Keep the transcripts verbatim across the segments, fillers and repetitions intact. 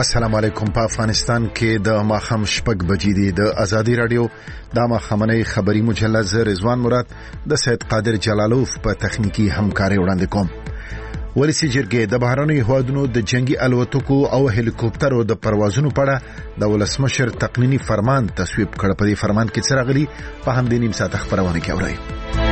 السلام علیکم. په افغانستان کې د ماخام شپږ بجې دي. د ازادي رادیو د ماخامنۍ خبری مجله ز رضوان مراد د سید قادر جلالوف په تخنیکی همکاري وړاندې کوم. ولسی جرګې د بهرنی هوادونو د جنگي الوتکو او هلیکوپټرو د پروازونو په اړه د ولسمشر تقنینی فرمان تصویب کړ. په دې فرمان کې څه راغلي په همدې نیم ساعت خبرونه کې اورئ.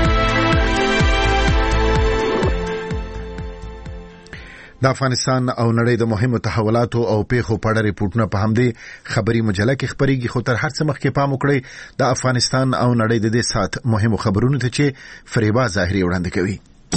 د افغانستان او نړۍ د مهمو تحولاتو او پیښو په اړه ریپورتونه په همدې خبري مجله کې خبريږي. خو تر هر څه مخکې پام وکړئ د افغانستان او نړۍ د دې سات مهمو خبرونو ته چې فریبا ظاهري وړاندې کوي.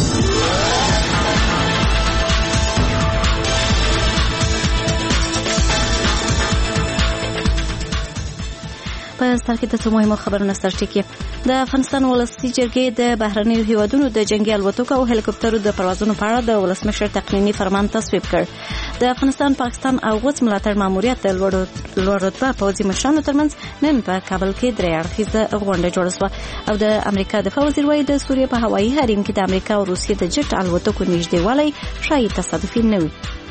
په سر کې د مهمو خبرونو سرټکی د افغانستان ولسی جرګې د بهرنی هیوادونو د جنگي الوتکو او هلیکوپټرو د پروازونو په اړه د ولسمشر تقنینی فرمان تصویب کړ. د افغانستان، پاکستان او غوڅ ملاتړ ماموریت د لوړ رتبه پوځي مشرانو ترمنځ نن په کابل کې درې اړخیزه غونډه جوړه شوه او د امریکا دفاع وزیر وايي د سوریې په هوایي حریم کې د امریکا او روسیې د جټ الوتکو نږدېوالی شاید تصادفي نه وي.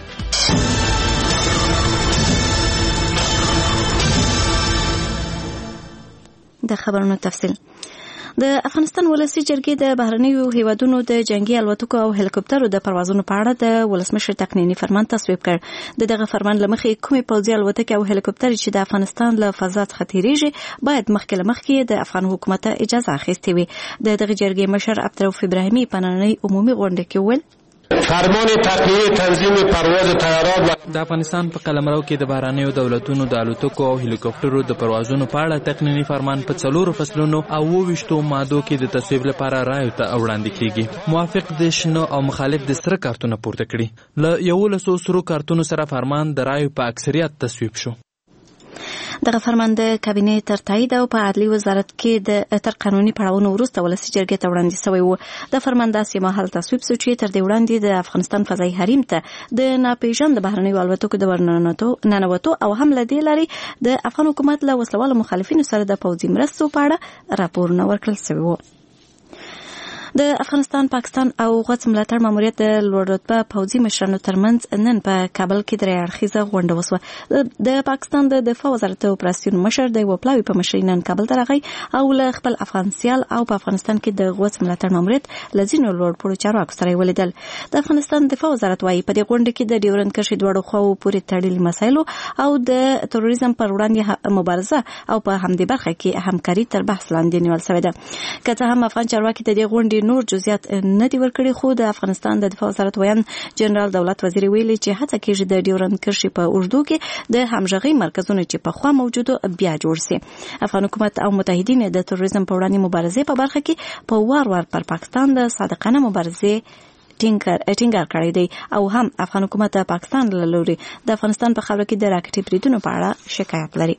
د خبرونو تفصیل. د افغانستان ولسی جرګې د بهرنیو هیوادونو د جنگي الوتکو او هلیکوپټرو د پروازونو په اړه د ولسمشر تقنینی فرمان تصویب کړ. د دغه فرمان لمخې کومې پوځي الوتکې او هلیکوپټرې چې د افغانستان له فضا څخه تیریږي باید مخکې له مخکې د افغان حکومت اجازه اخیستې وي. د دغه جرګې مشر عبدالرؤف ابراهیمي په نننۍ عمومي غونډه کې وویل فرمان تقنینی تنظیم پرواز طیارات د افغانستان په قلمرو کې د بهرنیو دولتونو د الوتکو او هلیکوپټرو د پروازونو په اړه تقنینی فرمان په څلورو فصلونو او اوویشتو مادو کې د تصویب لپاره رایو ته وړاندې کیږي. موافق د شنو او مخالف د سره کارتونه پورته کړي. له یولسو سرو کارتونو سره فرمان د رایو په اکثریت تصویب شو. دغه فرمان د کابینې تر تایید او په عدلي وزارت کې د تر قانوني پړاوونو وروسته ولسی جرګې ته وړاندې شوی و. د فرمان داسې مهال تصویب شو چې تر دې وړاندې د افغانستان فضایي حریم ته د ناپېژاند بهرنیو الوتکو د ورننوتو ننوتو او هم له دې لارې د افغان حکومت له وسلوالو مخالفینو سره د پوځي مرستو په اړه راپورونه ورکړل شوي وو. د افغانستان، پاکستان او غوڅ ملاتړ ماموریت د لوړ رتبه پوځي مشرانو ترمنځ نن په کابل کې درې اړخیزه غونډه وسوه. د پاکستان د دفاع وزارت اپراسیون مشر د یو پلاوي په مشرۍ نن کابل ته راغی او له خپل افغان سیال او په افغانستان کې د غوڅ ملاتړ ماموریت له ځینو لوړپوړو چارواکو سره ولیدل. د افغانستان دفاع وزارت وايي په دې غونډه کې د ډیورند کرښې دواړو خواو پورې تړلي مسایلو او د تروریزم پر وړاندې مبارزه او په همدې برخه کې همکاري تر بحث لاندې نیول شوې ده. که څه هم افغان چارواکي د دې غونډې نور جزئیات نه دی ورکړي، خو د افغانستان د دفاع وزارت ویان جنرال دولت وزیر ویلي چې هڅه کیږي د ډیورند کرښې په اوږدو کې د همغږۍ مرکزونه چې پخوا موجودو بیا جوړ شي. افغان حکومت او متحدین د تروریزم په وړاندې مبارزې په برخه کې په وار وار پر پاکستان د صادقانه مبارزې ټینګار ټینګار کړی دی او هم افغان حکومت د پاکستان له لوري د افغانستان په خاوره کې د راکټي بریدونو په اړه شکایت لري.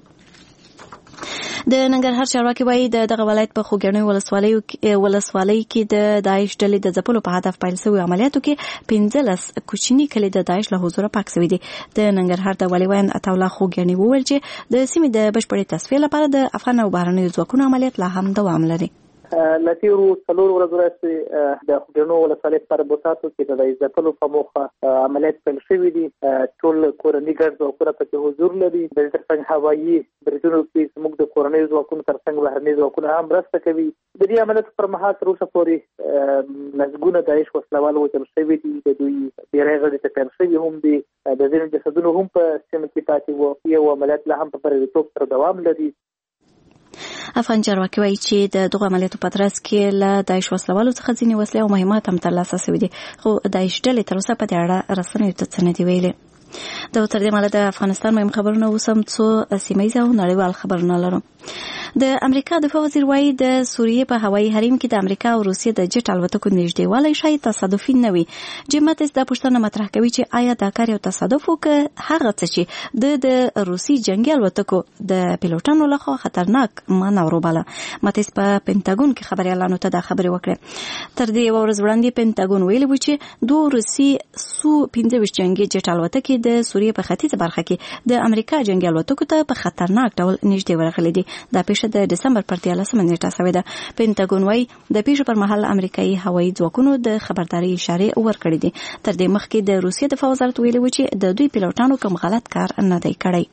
د ننګرهار چارواکي وايي د دغه ولایت په خوګنۍ ولسوالۍ ولسوالۍ کې د داعش ډلې د ځپلو په هدف پیل شوي عملیاتو کې پنځلس کوچني کلي د داعش له حضوره پاک شوي دي. د ننګرهار د والي ویان عطاالله خوګنۍ وویل چې د سیمې د بشپړې تصفیې لپاره د افغان او بهرنیو ځواکونو عملیات لا هم دوام لري. لتیرو څلور ورځو راځي د خوګنۍ ولسوالۍ پر بوتاتو کې د ځپلو په موخه عملیات پیل شوي دي. ټول کورنۍ ګډ ځواکونه پکې حضور لري. د ترڅنګ هوایي بریدونو کې زموږ د کورنۍ ځواکونو ترڅنګ بهرني ځواکونه هم مرسته کوي. د دې عملیاتو پر مهال تر اوسه پورې لسګونه داعش وسلوال وژل شوي دي. د دوی ډېری غړي ټپیان شوي هم دي. د ځینو جسدونو هم په سیمه کې پاتې وو. یو عملیات لا هم په بریالیتوب سره دوام لري. افغان چارواکي وايي چې د دغه عملیاتو په ترڅ کې له داعش وسلوالو څخه ځینې وسلې او مهمات هم ترلاسه شوي دي، خو داعش ډلې تر اوسه په دې اړه رسنیو ته څه نه دي ویلي. د تر دې ماله د افغانستان مهم خبرونه اوس هم څو سیمه ییز او نړیوال خبرونه لرو. د امریکا دفاع وزیر وايي د سوریې په هوایي حریم کې د امریکا او روسیې د جټ الوتکو نږدېوالی شاید تصادفي نه وي. جیم ماتیس دا پوښتنه مطرح کوي چې آیا دا کار یو تصادف و که هغه څه چې د د روسي جنگي الوتکو د پیلوټانو لخوا خطرناک مانور وباله. ماتیس په پینټاګون کې خبريالانو ته دا خبرې وکړې. تر دې یو ورځ وړاندې پینټاګون ویلي و چې دوه روسي سو پنځه ویشت جنگي جټ الوتکې د سوریې په ختیځه برخه کې د امریکا جنگي الوتکو ته په خطرناک ډول نږدې ورغلي دي. دا پیښه پیښه د دسمبر پر دیارلسمه نیټه شوې ده. پینټاګون وايي د پیښې پر مهال امریکایي هوایي ځواکونو د خبرداري اشارې ورکړې دي. تر دې مخکې د روسیې دفاع وزارت ویلي و چې د دوی پیلوټانو کوم غلط کار نه دی کړی.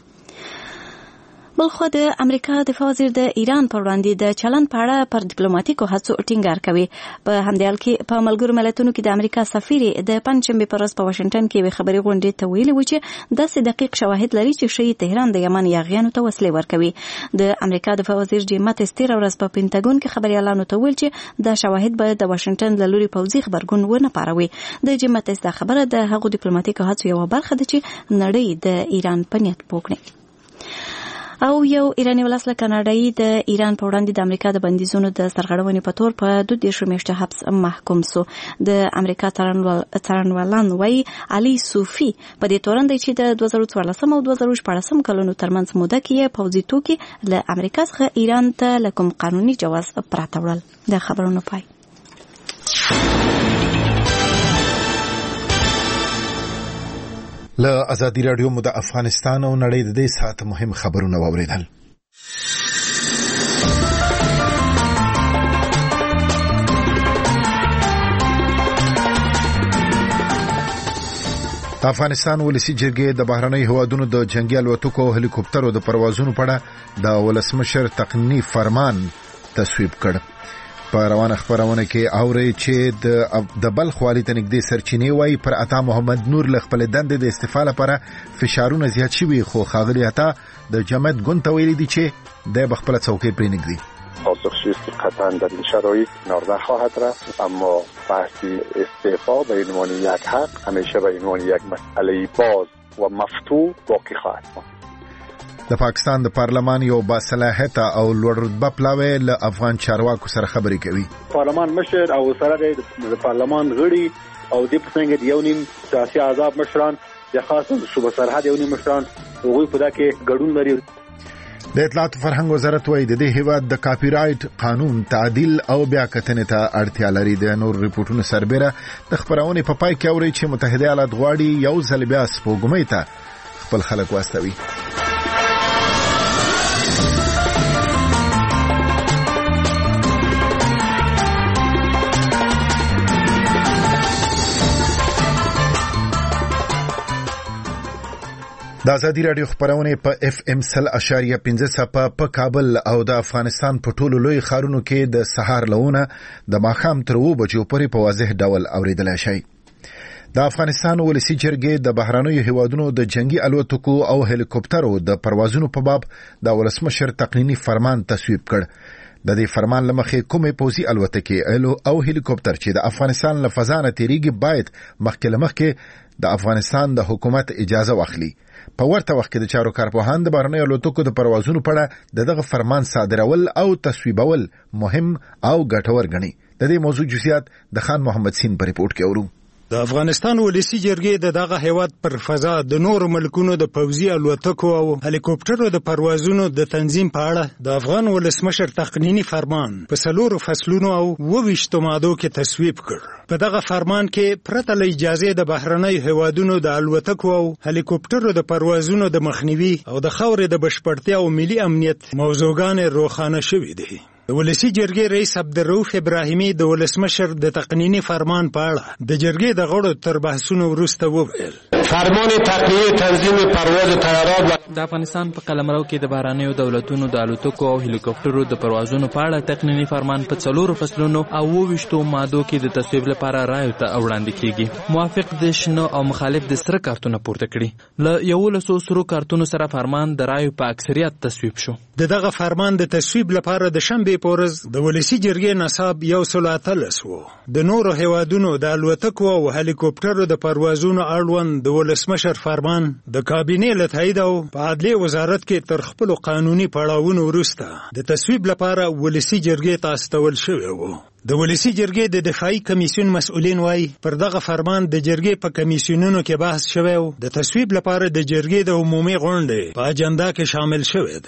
بلخو د امریکا دفاع وزیر د ایران پر وړاندې د چلند په اړه پر ډیپلوماټیکو هڅو ټینګار کوي. په همدې حال کې په ملګرو ملتونو کې د امریکا سفیر د پنځشنبه پر ورځ په واشنگټن کې خبري غونډې ته ویلي و چې داسې دقیق شواهد لري چې شی تهران د یمن یاغیانو ته وسلې ورکوي. د امریکا دفاع وزیر جیم ماتیس تیر ورځ په پینټاګون کې خبريالانو ته ویل چې دا شواهد به د واشنگټن له لوري پوځي خبرګون ونه پاروي. د جیم ماتیس دا خبره د هغو ډیپلوماټیکو هڅو یوه برخه ده چې نړۍ د ایران په نیت پوښتنه. او یو ایرانی ولس له کاناډایي د ایران په وړاندې د امریکا د بندیزونو د سرغړونې په تور په دوه دیرش میاشتې حبس محکوم سو. د امریکا څارنوالان وايي علي صوفي په دې تورن دی چې د دوه زره څوارلسم او دوه زره شپاړسم کلونو ترمنځ موده کې پوځي توکي له امریکا څخه ایران ته له کوم قانوني جواز پرته وړل. د خبرونو پای. له ازادي رادیو مو د افغانستان او نړۍ د دې ساعت مهم خبرونه واوریدل. د افغانستان ولسی جرګې د بهرنۍ هوادونو د جنگي الوتکو او هلیکوپټرو د پروازونو په اړه د ولسمشر تقنینی فرمان تصویب کړ. په روانه خبرونه کې اوري چې د بلخ والي ته نږدې سرچینې وای پر عطا محمد نور له خپل دندې د استعفا لپاره فشارونه زیات شوي، خو ښاغلي عطا د جمعیت ګوند ته ویلي دي چې د بخپله څوکۍ پرې نږدي. پاسخگویی است که قطعا در این شرایط کنار نخواهد رفت، اما بحث استعفا به عنوان یک حق همیشه به عنوان یک مسئله باز و مفتوح باقی خواهد ماند. د پاکستان د پارلمان یو باصلاحیته او لوړ رتبه پلاوی له افغان چارواکو سره خبرې کوي. پارلمان مشر او سره د پارلمان غړي او د پسنګ یو نیم سیاسي احزاب مشران د خاصه صوبه سرحد یو نیم مشران هغوی په دا کې ګډون لري. د اطلاعات فرهنګ وزارت وايي د دې هیواد د کاپی رائټ قانون تعدیل او بیا کتنې ته اړتیا لري. د نور ریپورتونو سربېره د خبرونې په پای کې اوري چې متحده ایالات غواړي یو ځل بیا سپوږمۍ ته خپل خلک واستوي. د ازادي رادیو خبرونه په اف ام سل اشاریه پنځه صفه په کابل او د افغانستان په ټولو لوی ښارونو کې د سهار لونه د ماښام تر اوه بجو پورې په واضح ډول اوریدلای شي. د افغانستان ولسی جرګې د بهرنیو هیوادونو د جنگي الوتکو او هلیکوپټرو د پروازونو په باب د ولسمشر تقنینی فرمان تصویب کړ. د دې فرمان لمخې کومې پوځي الوتکې او هلیکوپټر چې د افغانستان له فضا نه تیریږي باید مخکې له مخکې د افغانستان د حکومت اجازه واخلي. په ورته وخت کې د چارو کارپوهان د بهرنیو الوتکو د پروازونو په اړه دغه فرمان صادرول او تصویبول مهم او ګټور ګڼي. د دې موضوع جزئیات د خان محمد سین په ریپورت کې اورو. د افغانستان ولسی جرګې د دغه هیواد پر فضا د نور ملکونو د پوځي الوتکو او هلیکوپټرو د پروازونو د تنظیم په اړه د افغان ولسمشر تقنینی فرمان په څلورو فصلونو او اوویشتو مادو کې تصویب کړ. په دغه فرمان کې پرته له اجازه د بهرنیو هیوادونو د الوتکو او هلیکوپټرو د پروازونو د مخنیوي او د خاورې د بشپړتیا او ملي امنیت موضوعګان روښانه شوې دي. د ولسی جرګې رئیس عبدالرؤف ابراهیمي د ولسمشر د تقنینی فرمان په اړه د جرګې د غړو تر بحثونو وروسته وویل: فرمان تقنینی تنظیم پرواز طیارات د افغانستان په قلمرو کې د بهرنیو دولتونو د الوتکو او هلیکوپټرو د پروازونو په اړه تقنینی فرمان په څلورو فصلونو او اوویشتو مادو کې د تصویب لپاره رایو ته وړاندې کیږي. موافق د شنو او مخالف د سره کارتونه پورته کړي. له یولسو سرو کارتونو سره فرمان د رایو په اکثریت تصویب شو. د دغه فرمان د تصویب لپاره د شنبه پورز د ولسی جرګې نصاب یو سل اتلس وو. د نورو هیوادونو د الوتکو او هلیکوپټرو د پروازونو اړوند د ولسمشر فرمان د کابینې له تایید او په عدلیې وزارت کې تر خپل قانوني پړاوونو وروسته د تصویب لپاره ولسی جرګې ته استول شوی وو. د ولسی جرګې د دفاعي کمیسیون مسؤلین وایي پر دغه فرمان د جرګې په کمیسیونونو کې بحث شوی او د تصویب لپاره د جرګې د عمومي غونډې په اجنډا کې شامل شوی دی.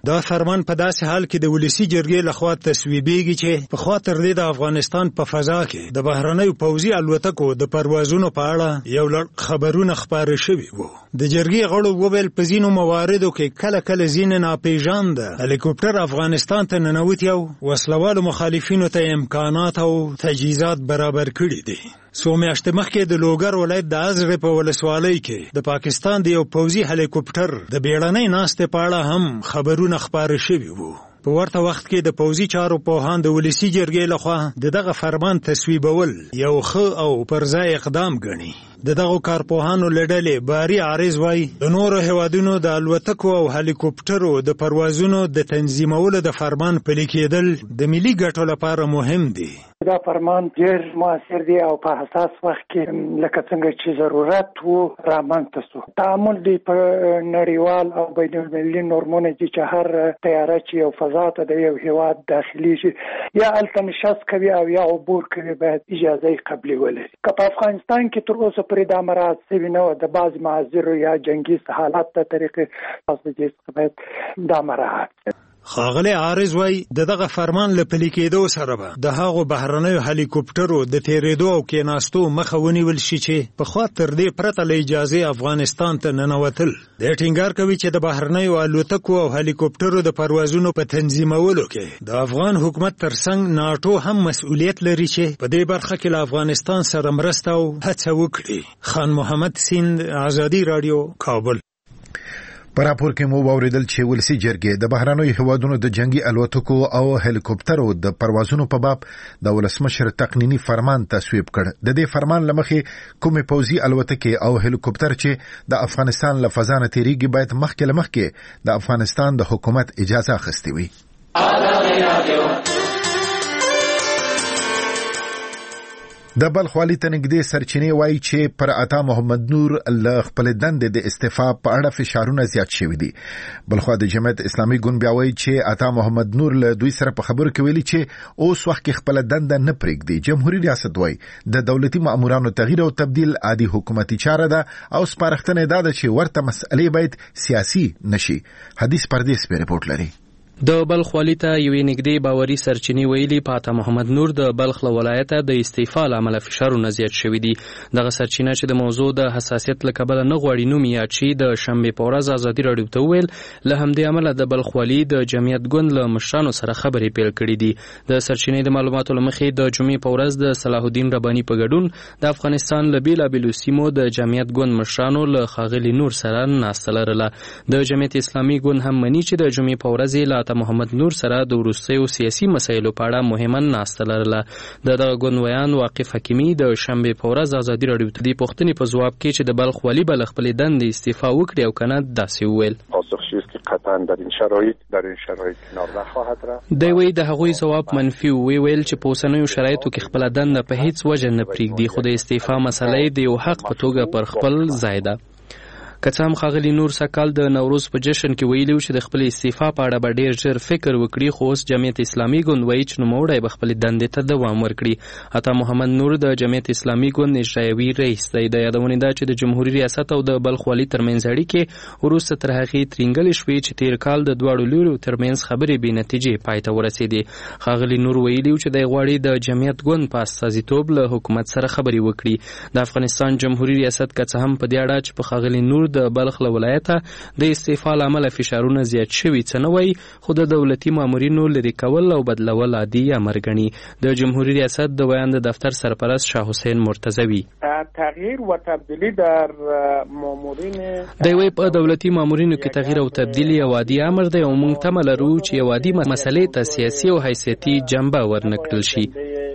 دا فرمان په داسې حال کې د ولسی جرګې لخوا تصویبېږي چې په خوا تر دې د افغانستان په فضا کې د بهرنیو پوځي الوتکو د پروازونو په اړه یو لړ خبرونه خپاره شوي وو. د جرګې غړو وویل په ځینو مواردو کې کله کله ځینې ناپېژانده هلیکوپټر افغانستان ته ننوتي او وسلوالو مخالفینو ته امکانات او تجهیزات برابر کړي دي. څو میاشتې مخکې د لوګر ولایت د ازغې په ولسوالۍ کې د پاکستان د یو پوځي هلیکوپټر د بیړنۍ ناستې په اړه هم خبرونه خپاره شوي وو. په ورته وخت کې د پوځي چارو پوهان د ولسی جرګې لخوا د دغه فرمان تصویبول یو ښه او پرځای اقدام ګڼي. د دغو کارپوهانو له ډلې باري عارض وایي د نورو هیوادونو د الوتکو او هلیکوپټرو د پروازونو د تنظیمولو د فرمان پلي کېدل د ملي ګټو لپاره مهم دي. دا فرمان ډېر موثر دی او په حساس وخت کې لکه څنګه چې ضرورت وو رامنځته شو. تعامل دی په نړیوال او بین المللي نورمونه چې هر طیاره چې یو فضا ته د یو هیواد داخلي شي یا هلته نشست کوي او یا عبور کوي باید اجازه یې قبلي ولري. که په افغانستان کې تر اوسه پورې دا مراعات شوي نه وه د بعض معاذیرو یا جنګي حالات ته طریقې تاسو دې باید دا مراعات. ښاغلی عارض وایي د دغه فرمان له پلي کېدو سره به د هغو بهرنیو هلیکوپټرو د تېرېدو او کېناستو مخه ونیول شي چې پخوا تر دې پرته له اجازې افغانستان ته ننوتل. دی ټینګار کوي چې د بهرنیو الوتکو او هلیکوپټرو د پروازونو په تنظیمولو کې د افغان حکومت ترڅنګ ناټو هم مسؤلیت لري چې په دې برخه کې له افغانستان سره مرسته او هڅه وکړي. خان محمد سیند، ازادي راډیو، کابل. په راپور کې مو واوریدل چې ولسی جرګې د بهرنیو هیوادونو د جنگي الوتکو او هلیکوپټرو د پروازونو په باب د ولسمشر تقنینی فرمان تصویب کړ. د دې فرمان لمخې کومې پوځي الوتکې او هلیکوپټر چې د افغانستان له فضا نه تیریږي باید مخکې له مخکې د افغانستان د حکومت اجازه اخیستې وي. د بلخ والي ته نږدې سرچینې وایي چې پر عطا محمد نور له خپلې دندې د استعفا په اړه فشارونه زیات شوي دي. بلخوا د جمعیت اسلامي ګوند بیا وایي چې عطا محمد نور له دوی سره په خبرو کې ویلي چې اوس وخت کې خپله دنده نه پرېږدي. جمهوري ریاست وایي د دولتي مامورانو تغییر او تبدیل عادي حکومتي چاره ده او سپارښتنه دا ده چې ورته مسئلې باید سیاسي نشي. حدیث پردیس په رپورټ لري. د بلخ والي ته یوې نږدې باوري سرچینې ویلي په عطا محمد نور د بلخ له ولایته د استعفا له امله فشارونه زیات شوي دي. دغه سرچینه چې د موضوع د حساسیت له کبله نه غواړي نوم یې یاد شي د شنبې په ورځ ازادي راډیو ته وویل له همدې امله د بلخ والي د جمعیت ګوند له مشرانو سره خبرې پیل کړي دي. د سرچینې د معلوماتو له مخې د جمعې په ورځ د صلاح الدین رباني په ګډون د افغانستان له بېلابېلو سیمو د جمعیت ګوند مشرانو له ښاغلي نور سره ناسته لرله. د جمعیت اسلامي ګوند هم مني چې د جمعې په ورځ یې له عطا محمد نور سره د وروستیو سیاسي مسایلو په اړه مهمه ناسته لرله. د دغه ګوند ویان واقف حکیمي د شنبې په ورځ ازادي راډیو ته د پوښتنې په ځواب کې چې د بلخ والي به له خپلې دندې استعفا وکړي او که نه داسې وویل. قطعا در این شرایط در این شرایط کنار نخواهد رفت. دی وی د هغوی ځواب منفي وی ویل چې په اوسنیو شرایطو کې خپله دنده په هیڅ وجه نه پرېږدي، خو د استعفا مسله د یو حق په توګه پر خپل ځای ده. که څه هم ښاغلي نور سکال د نوروز په جشن کې ویلي چې د خپلې استعفا په اړه به ډېر ژر فکر وکړي، خو اوس جمعیت اسلامي ګوند وایي چې نوموړی به خپلې دندې ته دوام ورکړي. عطا محمد نور د جمعیت اسلامي ګوند اجرایوي رئیس دی. د یادونې ده چې د جمهوري ریاست او د بلخ والي ترمنځ اړیکې وروسته تر هغې ترینګلې شوې چې تېر کال د دواړو لورو ترمنځ خبرې بې نتیجې پای ته ورسېدې. ښاغلي نور ویلي چې دی غواړي د جمعیت ګوند په استازیتوب له حکومت سره خبرې وکړي. د افغانستان جمهوري ریاست که څه هم په دې اړه چې په ښاغلي نور د بلخ له ولایته د استعفا له امله فشارونه زیات شوي څه نه وایي، خو د دولتي مامورینو لرې کول او بدلول عادي امر ګڼي. د جمهوري ریاست د بیان د دفتر سرپرست شاه حسین مرتضوی تغییر و تبدیلی در مامورین دی وایي په دولتي مامورینو کې تغییر او تبدیلی یو عادي امر دی او موږ تمه لرو چې یو عادي مسلې ته سیاسي او حیثیتي جنبه ورنکړل شي.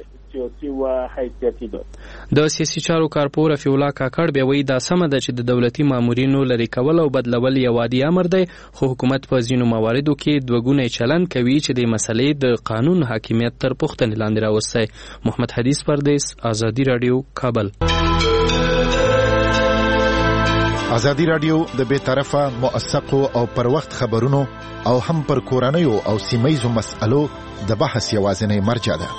د سیاسي چارو کارپور رفیع الله کاکړ بیا وایي دا سمه ده چې د دولتي مامورینو لرې کول او بدلول یو عادي امر دی، خو حکومت په ځینو مواردو کې دوهګونی چلند کوي چې د مسلې د قانون حاکمیت تر پوښتنې لاندې راوستی. محمد حدیث پردیس، ازادي راډیو، کابل. ازادي راډیو د بې طرفه، موثقو او پر وخت خبرونو او هم پر کورنیو او سیمهیزو مسألو د بحث یوازینی مرجع ده.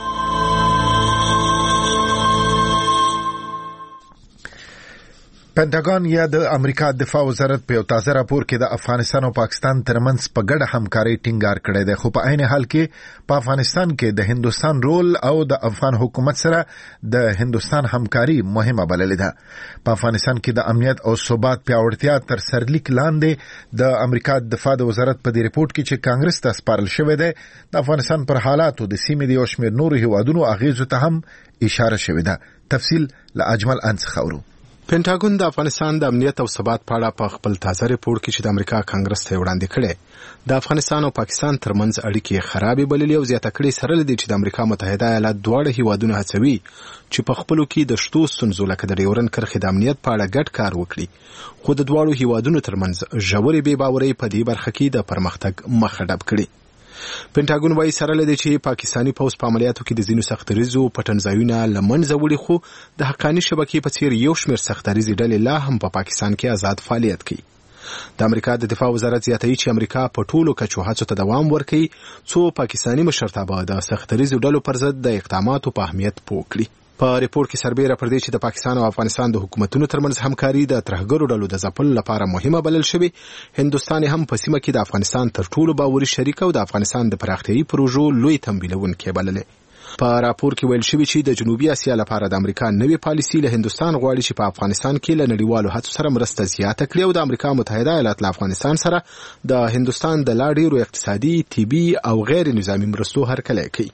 پینټاګون یا د امریکا دفاع وزارت په یو تازه راپور کې د افغانستان او پاکستان ترمنځ په ګډه همکاري ټینګار کړې ده، خو په عین حال کې په افغانستان کې د هندستان رول او د افغان حکومت سره د هندستان همکاري مهمه بللې ده. په افغانستان کې د امنیت او ثبات پیاوړتیا تر سرلیک لاندې د امریکا دفاع د وزارت په دې ریپورت کې چې کانګرس ته سپارل شوی دی د افغانستان پر حالاتو د سیمې د یو شمېر نورو هیوادونو اغیزو ته هم اشاره شوې ده. تفصیل له اجمل انس خورو. پینټاګون د افغانستان د امنیت او ثبات په اړه په خپل تازه ریپورت کې چې د امریکا کانګرس ته وړاندې کړي د افغانستان او پاکستان ترمنځ اړیکې خرابې بللې او زیاته کړې سره لدی چې د امریکا متحده ایالات دواړه هیوادونه هڅوي چې په خپلو کې د شتو ستونزو لکه د ډیورن کرښې د امنیت په اړه ګډ کار وکړي، خو د دواړو هیوادونو ترمنځ ژورې بې باورۍ په دې برخه کې د پرمختګ مخه ډب کړي. پینټاګون وايي سره لدی چې پاکستانی پوځ په عملیاتو کې د ځینو سختریزو پټنځایونه لمنځه وړي، خو د حقانی شبکې په څیر یو شمېر سختریزي ډلې لا هم په پاکستان کې آزاد فعالیت کوي. د امریکا د دفاع وزارت زیاتوي چې امریکا په ټولو کچو هڅو ته دوام ورکوي څو پاکستانی مشرتابه د سختریزو ډلو پر ضد د اقداماتو په اهمیت پوه کړي. په ریپورت کې سربېره پر دې چې د پاکستان او افغانستان د حکومتونو ترمنځ همکاري د ترهګرو ډلو د ځپلو لپاره مهمه بلل شوې، هندستان هم په سیمه کې د افغانستان تر ټولو باوري شریک او د افغانستان د پراختیايي پروژو لوی تمویلونکی بللې. په راپور کې ویل شوی چې د جنوبي اسیا لپاره د امریکا نوې پالیسي له هندستان غواړي چې په افغانستان کې له نړیوالو هڅو سره مرسته زیاته کړي او د امریکا متحده ایالات له افغانستان سره د هندستان د لا ډیرو اقتصادي، طبي او غیر نظامي مرستو هرکلی کوي.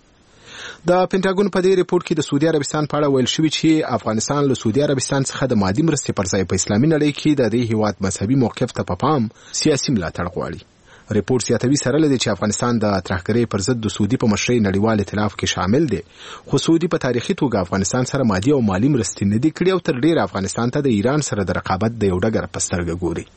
د پینټاګون په دې ریپورت کې د سعودي عربستان په اړه ویل شوی چې افغانستان له سعودي عربستان څخه د مادي مرستې پر ځای په اسلامي نړۍ کې د دې هیواد مذهبي موقف ته په پام سیاسي ملاتړ غواړي. ریپورت زیاتوي سره لدی چې افغانستان د ترهګرۍ پر ضد د سعودي په مشرۍ نړیوال ائتلاف کې شامل دی، خو سعودي په تاریخي توګه افغانستان سره مادي او مالی مرستې نه دي کړې او تر ډیره افغانستان ته د ایران سره د رقابت د یو ډګر په سترګه ګوري.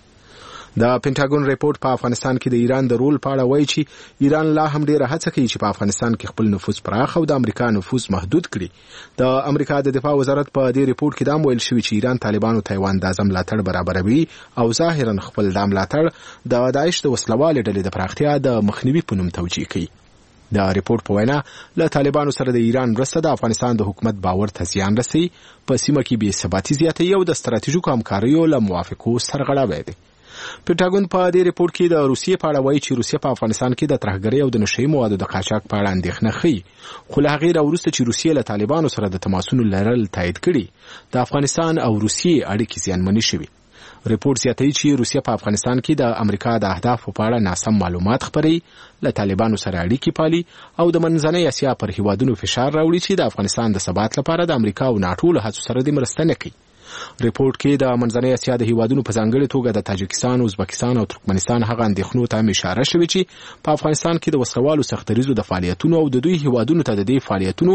د پینټاګون ریپورت په افغانستان کې د ایران د رول په اړه وایي چې ایران لا هم ډیره هڅه کوي چې په افغانستان کې خپل نفوذ پراخ او د امریکا نفوذ محدود کړي. د امریکا د دفاع وزارت په دې ریپورت کې دا ویل شوی چې ایران طالبانو تایوان د اعظم ملاتړ برابروي او ظاهرا خپل د ملاتړ د داعش د وسلوال ډلې د پراختیا د مخنیوي په نوم توجیه کوي. د ریپورت په وینا له طالبانو سره د ایران مرسته د افغانستان د حکومت باور ته زیان رسوي، په سیمه کې بې ثباتي زیاتوي او د ستراتیژیکو همکاریو له موافقو سرغړاوی دی. پینټاګون په دې ریپورت کې د روسیې په اړه وایي چې روسیه په افغانستان کې د ترهګرۍ او د نشهیي موادو د قاچاق په اړه اندېښنه ښيي، خو له هغې راوروسته چې روسیې له طالبانو سره د تماسونو لرل تایید کړي د افغانستان او روسیې اړیکې زیانمنې شوي. ریپورت زیاتوي چې روسیه په افغانستان کې د امریکا د اهدافو په اړه ناسم معلومات خپروي، له طالبانو سره اړیکې پالي او د منځنۍ اسیا پر هیوادونو فشار راوړي چې د افغانستان د ثبات لپاره د امریکا او ناټو له هڅو سره د مرسته نه کوي. ریپورت کې د منځنۍ اسیا د هیوادونو په ځانګړې توګه د تاجکستان، ازبکستان او ترکمنستان هغه اندېښنو ته هم اشاره شوې چې په افغانستان کې د وسلوالو سختریزو د فعالیتونو او د دوی هیوادونو ته د دې فعالیتونو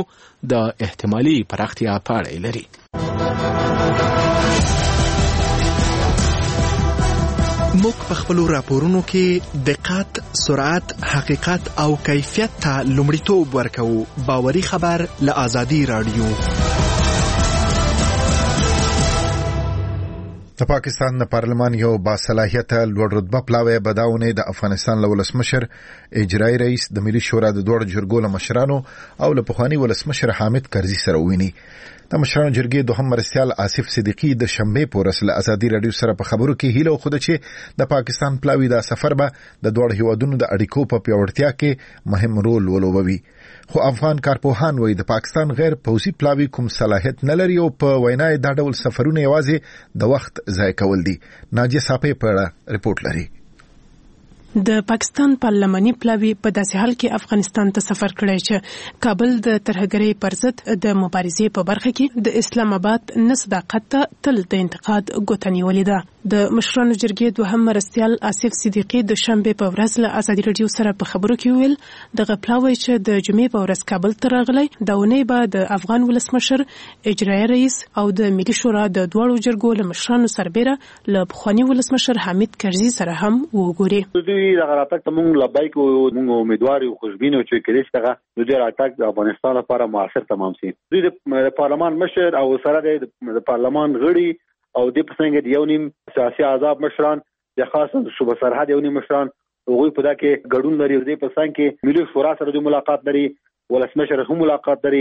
د احتمالي پراختیا په اړه لري. موږ په خپلو راپورونو کې دقت، سرعت، حقیقت او کیفیت ته لومړیتوب ورکوو. باوري خبر له آزادي رادیو. د پاکستان د پارلمان یو باصلاحیته لوړ رتبه پلاوی بداونه د افغانستان له ولسمشر، اجرایي رئیس، د ملي شورا د دوه جرګو له مشرانو او له پخوانی ولسمشر حامد کرزي سره ویني. د مشرانو جرګې دوهم مرستیال آصف صدیقي د شنبې په ورځ له ازادي رادیو سره په خبرو کې هیله وخوده چې د پاکستان پلاوی د سفر به د دوه هیوادونو د اړیکو په پیاوړتیا کې مهم رول ولوبوي. خو افغان کارپوهان وایي د پاکستان غیر پوځي پلاوی کوم صلاحیت نه لري او په وینا دا ډول سفرونه یوازې د وخت ضایع کول دي. ناجیه صافی په اړه ریپورت لري. د پاکستان پارلماني پلاوی په داسې حال کې افغانستان ته سفر کړی چې کابل د ترهګرۍ پر ضد د مبارزې په برخه کې د اسلام آباد نه صداقت ته تل د انتقاد ګوته نیولې ده. د مشرانو جرګې دوهم مرستیال آصف صدیقي د شنبې په ورځ له ازادي رادیو سره په خبرو کې ویل دغه پلاوی چې د جمعې په ورځ کابل ته راغلی دا ونې به د افغان ولسمشر، اجرایي رئیس او د ملي شورا د دواړو جرګو له مشرانو سربېره له پخواني ولسمشر حامد کرزي سره هم وګوري. دغه راتګ ته موږ لبیک او موږ امیدوار یو خوشبین او چې کېدای شي دغه د دې راتګ د افغانستان لپاره موثر تمام شي. د پارلمان مشر او سره د پارلمان غړي او د پسنګ د یو نیم سیاسي احزاب مشران د خاصه صوبه سرحد یو نیم مشران هغوی په دغه ګډون لري. د پسنګ کې ملي شورا سره د ملاقات لري، ولسمشر هم ملاقات لري،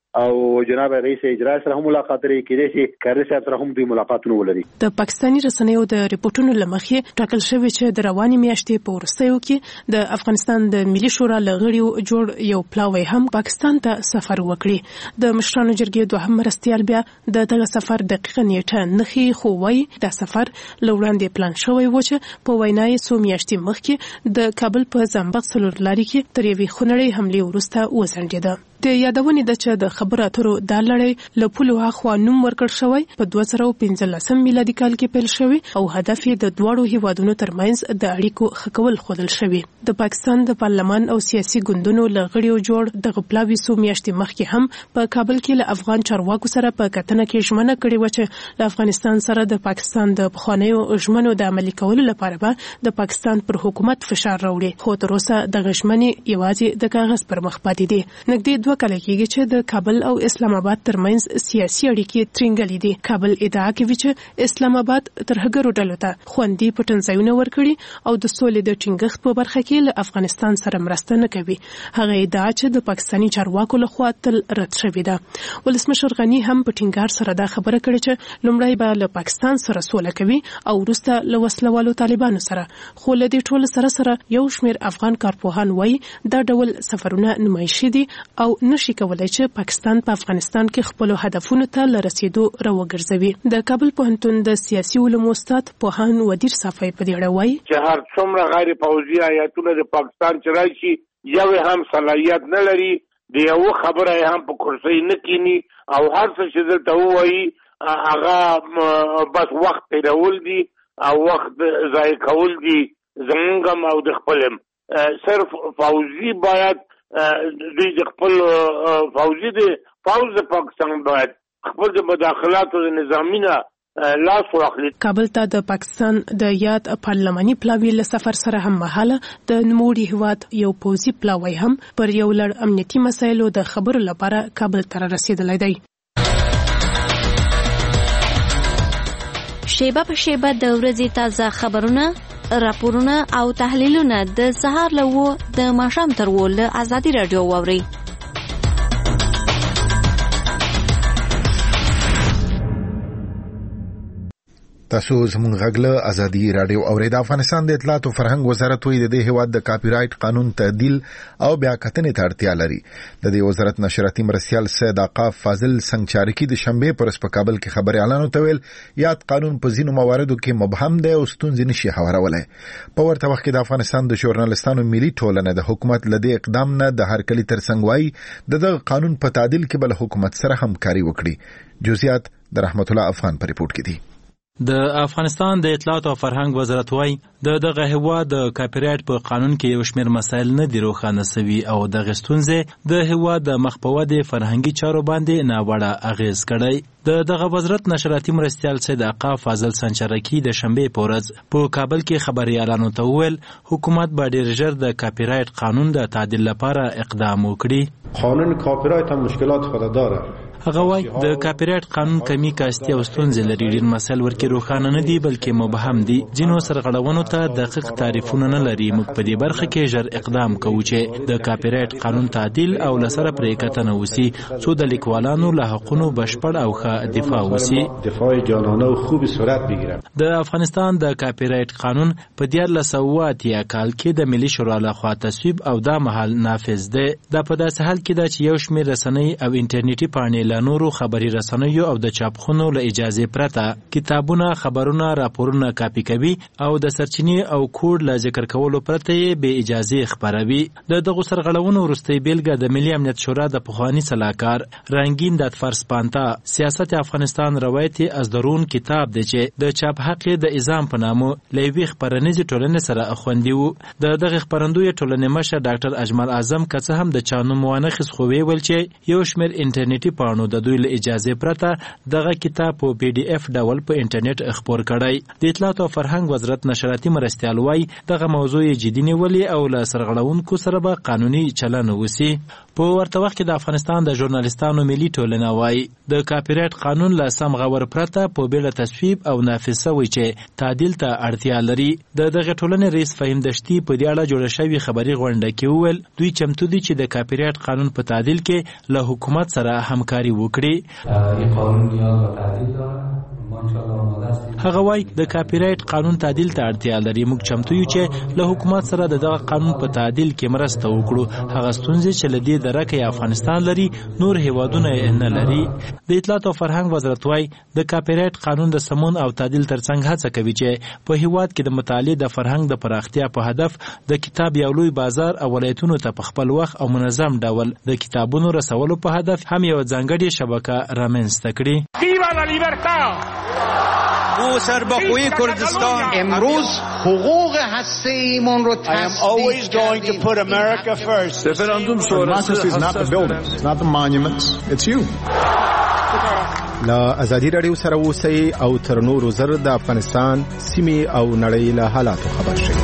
او جناب رئیس اجرا سره هم ملاقات لري کېدای شي کاري صاحب سره هم دوی ملاقاتونه ولري. د پاکستاني رسنیو د ریپورتونو لمخې ټاکل شوی چې د رواني میاشتې په وروستیو کې د افغانستان د ملي شورا لغړیو جوړ یو پلاوی هم پاکستان ته سفر وکړي. د مشرانو جرګې دوهم مرستیال بیا د دغه سفر دقیقه نیټه نخي خو وایي دا سفر لوړاندې پلان شوی و چې په وینا یې څو میاشتې مخکې د کابل په زامبق څلور لارې کې تر یوې خونړۍ حملې وروسته وځنډېده. د یادونې ده چې د خبرو اترو دا لړۍ له پولو هاخوا نوم ورکړ شوی په دوه زره پنځلسم میلادي کال کې پیل شوی او هدف یې د دواړو هیوادونو ترمنځ د اړیکو ښه کول ښودل شوی. د پاکستان د پارلمان او سیاسي ګوندونو له غړیو جوړ دغه پلاوي څو میاشتې مخکې هم په کابل کې له افغان چارواکو سره په کتنه کې ژمنه کړې وه چې له افغانستان سره د پاکستان د پخوانیو ژمنو د عملي کولو لپاره به د پاکستان پر حکومت فشار راوړي، خو تر اوسه دغه ژمنې یوازې د کاغذ پر مخ پاتې دي. نږدې دوه کاله کېږي چې د کابل او اسلام آباد ترمنځ سیاسي اړیکې ترنګلې دي. کابل ادعا کوي چې اسلام آباد ترهګرو ډلو ته خوندي پټنځایونه ورکړي او د سولې د ټینګښت په برخه کې له افغانستان سره مرسته نه کوي. هغه ادعا چې د پاکستاني چارواکو لخوا تل رد شوې ده. ولسمشر غني هم په ټینګار سره دا خبره کړې چې لومړی به له پاکستان سره سوله کوي او وروسته له وسلوالو طالبانو سره. خو له دې ټولو سره سره یو شمېر افغان کارپوهان وایي دا ډول سفرونه نمایشي دي او نشي کولای چې پاکستان په افغانستان کې خپل هدفونو ته لرسېدو راوګرځوي. د کابل پوهنتون د سیاسي علومو استاد پوهان ودیر صافی په دې اړه وایي چې هر څومره غیر پوځي آیاتونه د پاکستان چې راشي یو هم صلاحیت نه لري، د یو خبره هم په کرسۍ نه کینی او هر څه چې دلته وایي هغه بس وخت تیرول دي او وخت ضایع کول دي زمونږ او د خپلم. صرف فوزي باید دوی د خپل فوزي د فوز د پاکستان باید خپل د مداخلاتو د نظامینه لاس واخلي. کابل ته د پاکستان د یاد پارلماني پلاوي له سفر سره هم مهاله د نوموړي هیواد یو پوځي پلاوی هم پر یو لړ امنیتي مسایلو د خبرو لپاره کابل ته رسیدلی دی. شیبه په شیبه د ورځې تازه خبرونه، راپورونه او تحلیلونه د سهار له و د ماښام تر و له ازادي راډیو واورئ. تاسو زموږ غږ له ازادي راډیو اورئ. د افغانستان د اطلاعات او فرهنګ وزارت وایي د دې هیواد د کاپی رایټ قانون تعدیل او بیا کتنې ته اړتیا لري. د دې وزارت نشراتي مرستیال سید آقا فاضل سنگچارکی د شنبه پر په کابل کې خبري اعلان وتویل یاد قانون په ځینو مواردو کې مبهم دی او ستونزې نشي هوارولای. په ورته وخت کې د افغانستان د ژورنالستانو ملي ټولنه د حکومت لدی اقدام نه د هر کلی ترڅنګ وایي د دغه قانون په تعدیل کې بل حکومت سره همکاري وکړي. جزئیات د رحمت الله افغان په ریپورت کې دي. د افغانستان د اطلاعات او فرهنګ وزارت وايي د دغه هیواد د کاپی رایټ په قانون کې یو شمېر مسایل نه دي روښانه سوي او دغه ستونزې د هیواد د مخ په ودې فرهنګي چارو باندې ناوړه اغیز کړی. د دغه وزارت نشراتي مرستیال سید آقا فاضل سنگچارکی د شنبه په ورځ په کابل کې خبري اعلان وکړ حکومت به ډیر ژر د کاپی رایټ قانون د تعدیل لپاره اقدام وکړي. قانون کاپی رایټ هم مشکلات خود داره. هغه وايي د کاپی رایټ قانون کمی کاستی او ستونزې لري. ډیر مسایل ورکې روښانه نه دي بلکې مبهم دي. ځینو سرغړونو ته دقیق تعریفونه نه لري. موږ په دې برخه کې ژر اقدام کوو چې د کاپی رایټ قانون تعدیل او لسره پرې کتنه وسی څو د لیکوالانو له حقوقو بشپړ او ښه دفاع وسی دفاع جانانه او خوب صورت بگیره. د افغانستان د کاپی رایټ قانون په دیارلس سوه اتیا کال کې د ملي شورا لخوا تصویب او دا مهال نافذ دی. دا په داسې حال کې ده چې یو شمېر رسنۍ او انټرنیټي پاڼې له نورو خبري رسنیو او د چاپخونو له اجازه پرته کتابونه، خبرونه، راپورونه کاپی کوي او د سرچینې او کوډ له ذکر کولو پرته یې به اجازه خبروي. د دغه سرغړونو وروستۍ بیلګه د ملي امنیت شورا د پخوانی سلاکار رنگین دادفرس پانتا سیاست افغانستان روایت از درون کتاب دی چې د چاپ حق د اعزام په نامه لوي خبرنیزه ټولنې سره خوندي وو. د دغه خبرندوی ټولنې مشر ډاکټر اجمل اعظم که څه هم د چانو موانخ خو ویل چې یو شمېر انټرنیټي پاڼو کسانو د دوی له اجازه پرته دغه کتاب په پی ډي اف ډول په انټرنیټ خپور کړی. د اطلاعات او فرهنګ وزارت نشراتي مرستیال وایي دغه موضوع جدي نیولې او له سرغړونکو سره به قانوني چلن وسی. په ورته وخت کې د افغانستان د ژورنالیستانو ملي ټولنه وایي د کاپی رایټ قانون له سم غور پرته په بیړه تصویب او نافذ شوی چې تعدیل ته اړتیا لري. د دغه ټولنې رئیس فهیم دشتي په دې اړه جوړه شوې خبري غونډه کې وویل دوی چمتو دي چې د کاپی رایټ قانون په تعدیل کې له حکومت سره همکاري وکړي. این قانون نیاز به تعدیل داره. هغه وایي د کاپی رایټ قانون تعدیل ته اړتیا لري. موږ چمتو یو چې له حکومت سره د دغه قانون په تعدیل کې مرسته وکړو. هغه ستونزې چې له دې درکه افغانستان لري نور هیوادونه نه لري. د اطلاعات او فرهنګ وزارت وایي د کاپی رایټ قانون د سمون او تعدیل ترڅنګ هڅه کوي چې په هیواد کې د مطالعې د فرهنګ د پراختیا په هدف د کتاب یو لوی بازار او ولایتونو ته په خپل وخت او منظم ډول د کتابونو رسولو په هدف هم یو ځانګړې شبکه رامنځته کړي. ویوا لا لیبرتا ما سربخوی کردستان امروز حقوق هسته‌ایمون رو I am always going to put America first. Referendum sonrası is not the buildings, it's not the monuments, it's you. لا ازادي رادیو سره اوسئ او تر نورو زر د افغانستان سیمې او نړۍ له حالاتو خبر شئ.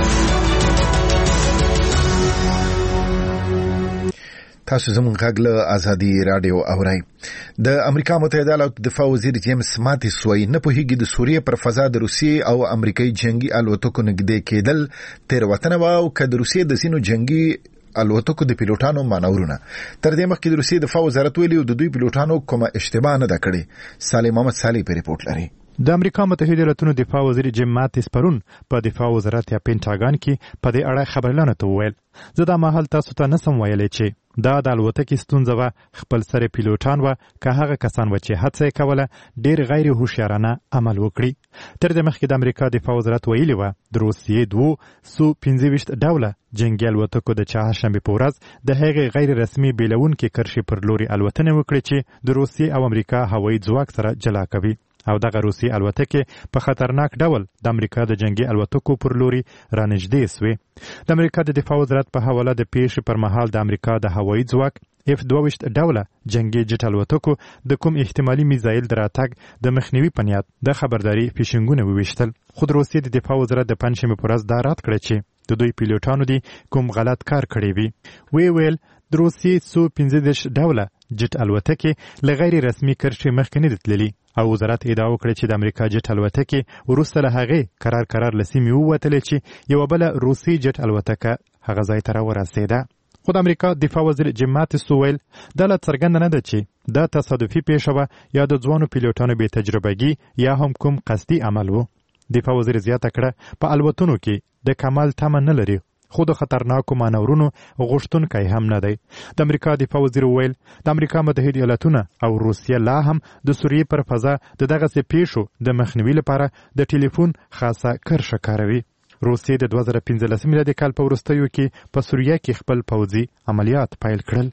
تاسو زموږ غږ له ازادي رادیو اورئ. د امریکا متحده ایالاتو دفاع وزیر جیمز ماتیس وایي نه پوهیږي د سوریې پر فضا د روسیې او امریکایي جنگي الوتکو نږدې کېدل تېروتنه وه او که د روسیې د ځینو جنگي الوتکو د پیلوټانو مانورونه. تر دې مخکې د روسیې دفاع وزارت ویلي و د دوی پیلوټانو کومه اشتباه نه ده کړې. صالح محمد صالح په ریپورت لري. د امریکا متحده ایالاتو دفاع وزیر جیم ماتیس پرون په دفاع وزارت یا پینټاګان کې په دې اړه خبرلانه ته وویل زه دا مهال تاسو ته نسم ویلی چې دا د الوتکې ستونزه وه خپل سره پیلوټان وه که هغه کسان وه چې هڅه یې کوله ډېر غیر هوښیارانه عمل وکړي. تر دې مخکې د امریکا دفاع وزارت ویلي وه د روسیې دوو سو پنځه ویشت ډوله جنګي الوتکو د چهارشنبې په ورځ د هغې غیر رسمي بیلونکې کرښې پر لوري الوتنې وکړې چې د روسیې او امریکا هوایي ځواک سره جلا کوي او دغه روسي الوتکې په خطرناک ډول د امریکا د جنگي الوتکو پر لوري رانږدې سوې. د امریکا د دفاع وزارت په حواله د پیښې پر مهال د امریکا د هوایي ځواک اف دوه ویشت ډوله جنگي جټ الوتکو د کوم احتمالي میزایل د راتګ د مخنیوي په نیت د خبرداري فیشنګونه وویشتل. خو د روسیې د دفاع وزارت د پنجشنبې په ورځ دا رد کړی چې د دوی پیلوټانو دي کوم غلط کار کړی وي. وی ویل د روسیې سو پنځه دېرش ډوله جټ الوتکې له غیر رسمي کرښې مخکې نه دي تللي او وزارت ادعا وکړه چې د امریکا جټ الوتکې وروسته له هغې قرار قرار له سیمې ووتلې چې یوه بله روسي جټ الوتکه هغه ځای ته راورسېده. خو د امریکا دفاع وزیر جیم ماتیس وویل دا لا څرګنده نه ده چې دا تصادفي پیښه وه یا د ځوانو پیلوټانو بې تجربګي یا هم کوم قصدي عمل و. دفاع وزیر زیاته کړه په الوتنو کې د کمال تمه نه لري خو د خطرناکو مانورونو غوښتونکی هم نه دی. د امریکا دفاع وزیر وویل د امریکا متحده ایالاتونه او روسیه لا هم د سوریې پر فضا د دغسې پیښو د مخنیوي لپاره د ټلیفون خاصه کرښه کاروي. روسیې د دوه زره پنځلسم میلادي کال په وروستیو کې په سوریه کې خپل پوځي عملیات پیل کړل.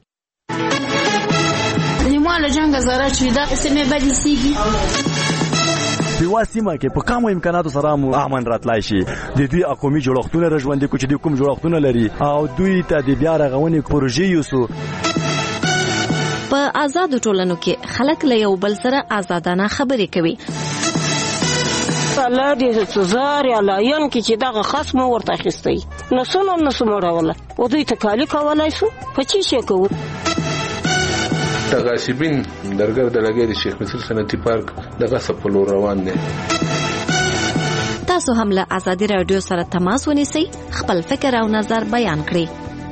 ما له جنګه زاره چې دا سیمې بدې سیږي په یوه سیمه کې په کمو امکاناتو سره مو امن راتلای شي. د دوی قومي جوړښتونه راژوندي کړو چې دوی کوم جوړښتونه لري او دوی ته د بیا رغونې پروژې یوسو. په آزادو ټولنو کې خلک له یو بل سره آزادانه خبرې کوي. الله دې سزار یا لاین کې چې دغه خصم ورته اخیستی نو څنګه نو سموړوله او دوی ته کالی کولای شو په چی شي کوو. د غاصبین درګر د لګي د شیخ مصر صنعتي پارک د غصب په لور روان دي. تاسو هم له ازادي رادیو سره تماس ونیسئ خپل فکر او نظر بیان کړئ.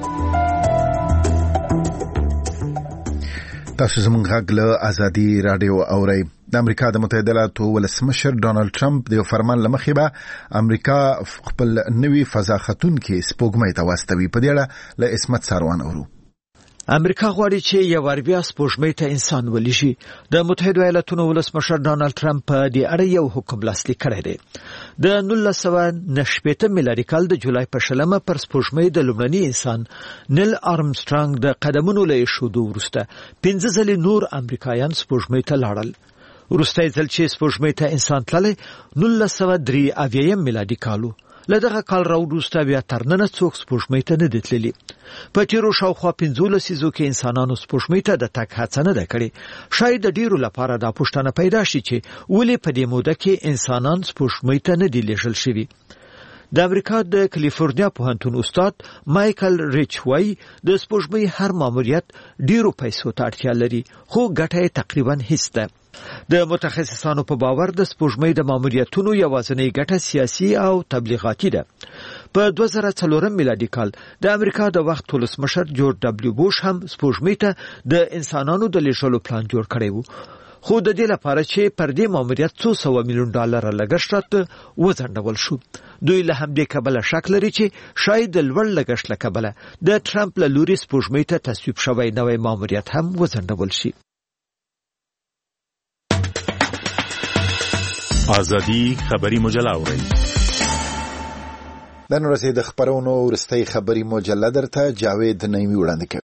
تاسو زموږ غږ له ازادي رادیو اورئ. د امریکا د متحده ایالاتو ولسمشر ډونالد ټرمپ د فرمان لمخې به امریکا خپل نوي فضا خطونکي سپوږمۍ ته واستوي. په دې اړه له اسمت ساروان اورو. امریکا غواړي چې یو ور بیا سپوږمۍ ته انسان ولېږي. د متحده ایالاتو ولسمشر ډونالد ټرمپ په دې اړه یو حکم لاسلیک کړی دی. د نولس سوه نهه شپېته میلادي کال د جولای په شلمه پر سپوږمۍ د لومړني انسان نیل آرمسټرانګ د قدمونو له ایښودو وروسته پنځه ځلې نور امریکایان سپوږمۍ ته لاړل. وروستی ځل چې سپوږمۍ ته انسان تللی نولس سوه درې اویایم میلادي کال و. له دغه کال راوروسته بیا تر ننه څوک سپوږمۍ ته نه دي تللي. په تیرو شاوخوا پنځو لسیزو کې انسانانو سپوږمۍ ته د تګ هڅه نه ده کړې. شاید د ډیرو لپاره دا پوښتنه پیدا شي چې ولې په دې موده کې انسانان سپوږمۍ ته نه دي لیږل شوي. د امریکا د کالیفورنیا پوهنتون استاد مایکل ریچ وایي د سپوږمۍ هر ماموریت ډیرو پیسو ته اړتیا لري، خو ګټه یې تقریبا هیڅ ده. د متخصصانو په باور د سپوږمۍ د ماموریتونو یوازینۍ ګټه سیاسي او تبلیغاتي ده. په دوه زره څلورم میلادي کال د امریکا د وخت ولسمشر جورج ډبلیو بوش هم سپوږمۍ ته د انسانانو د لیږلو پلان جوړ کړی و، خو د دې لپاره چې پر دې ماموریت څو سوه میلیون ډالر لګښت راته وځنډول شو. دوی له همدې کبله شک لري چې شاید د لوړ لګښت له کبله د ټرمپ له لوري سپوږمۍ ته تصویب شوی نوی ماموریت هم وځنډول شي. ازادي خبري مجله اورئ. د نن ورځې د خبرونو ورستۍ خبري مجله درته جاوید نعیمي وړاندې کوي.